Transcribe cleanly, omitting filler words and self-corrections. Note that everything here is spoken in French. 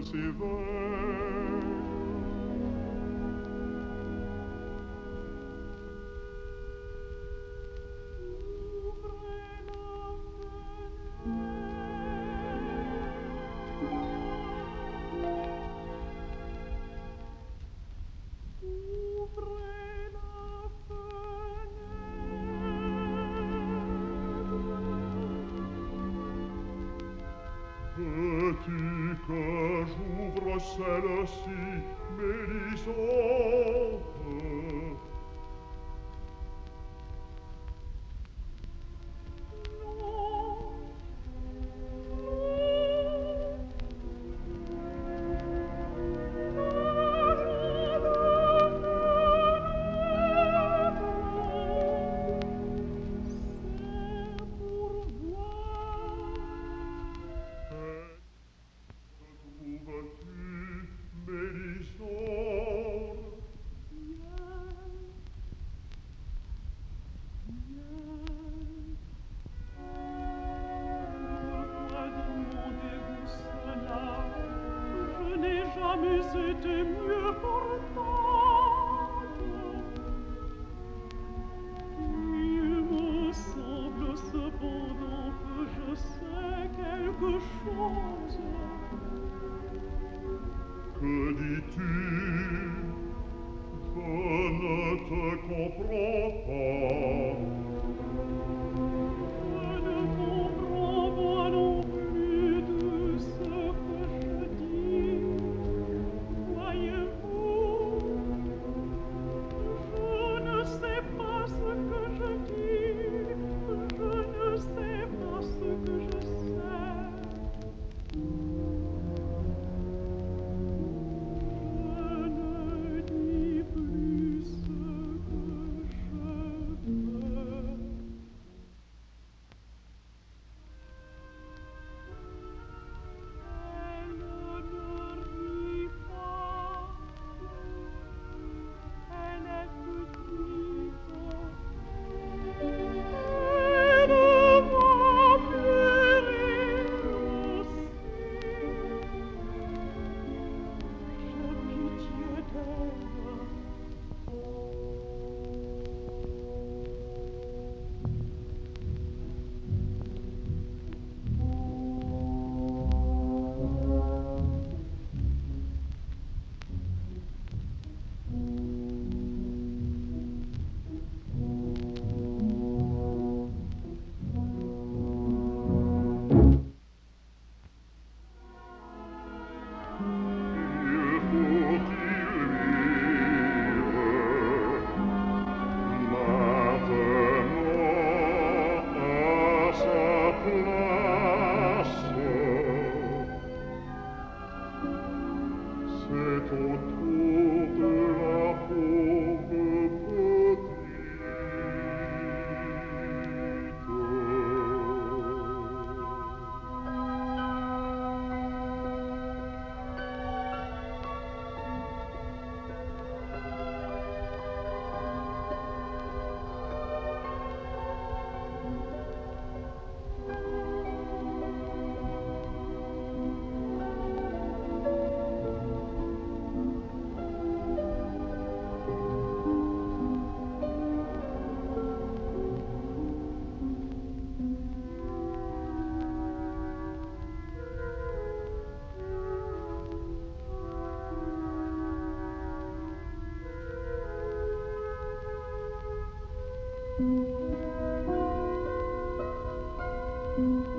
s'éveille. Veux-tu que j'ouvre celle-ci, Mélisande? Trouves-tu, Mélisande? Je n'ai jamais été mieux portante. Il me semble cependant que je sais quelque chose. Que dis-tu? Je ne te comprends pas. Je ne comprends pas non plus tout ce que je dis. Voyez-vous, je ne sais pas ce que je dis. Je ne sais pas ce que je sais. Je ne dis plus ce que je veux. Elle ne rit pas, elle est petite, elle m'a pleuré aussi. J'ai pitié d'elle. Il faut y vivre maintenant à sa place. C'est au tour de la pauvre petite.